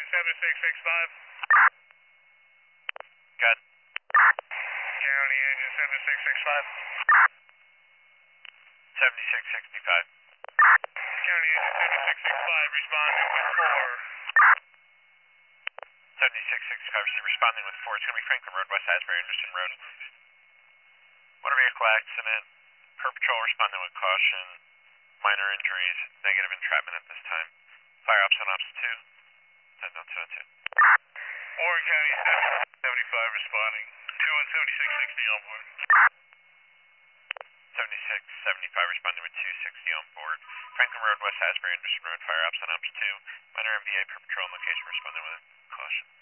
7665. Got County engine 7665. 7665. County engine 7665 responding with 7665, responding with 4. It's going to be Franklin Road, West Asbury, Anderson Road. Motor vehicle accident. Per patrol responding with caution. Minor injuries. Negative entrapment at this time. Fire ops on ops 2. 10-202. Warren County 75 responding. 2 on 7660 on board. 7675 responding with 260 on board. Franklin Road, West Asbury, Anderson Road. Fire ops on ops 2. Minor MVA per patrol location responding with caution.